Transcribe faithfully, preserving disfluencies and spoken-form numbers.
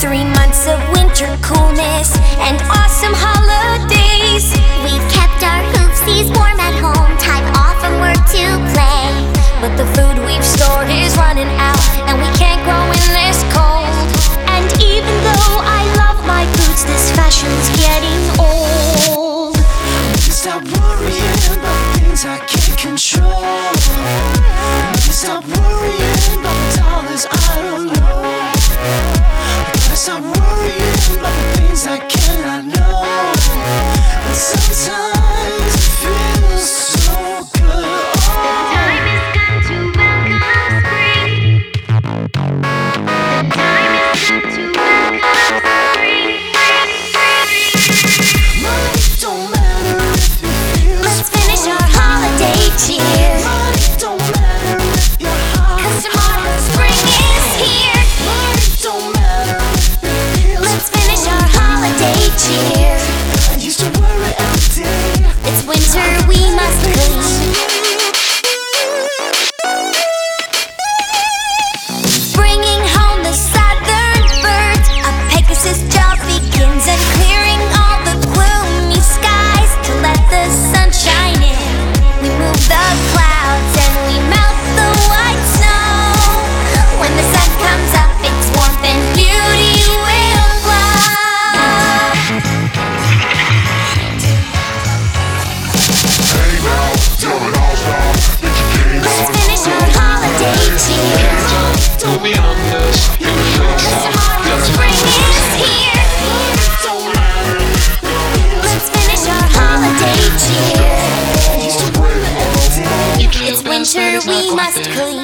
Three months of winter coolness and awesome holidays. We've kept our hoopsies warm at home, time off from work to play. But the food we've stored is running out, and we can't grow in this cold. And even though I love my boots, this fashion's getting old. Stop worrying about things I can't control. Stop worrying about the dollars I don't know. Stop worrying about the things I cannot know. And sometimes it feels so good. The time has come to welcome spring. The time has come to welcome spring. Money don't matter if you feel Let's finish our holiday cheer, Money don't matter if you're hot. 'cause tomorrow spring is here. Money don't matter if you feel Let's finish our holiday cheer. I used to worry every day. It's winter, we must clean. Bringing home the southern birds, a Pegasus job begins, and clearing all the gloomy skies to let the sun shine in. We move the clouds and we melt the white snow. When the sun comes up, its warmth and beauty will glow. Hey now, you're an all-star. Get your game Let's on. finish our holiday cheer. Don't be honest. You're a showstopper. Tomorrow spring is here. Let's finish our holiday cheer. It's winter, we must clean.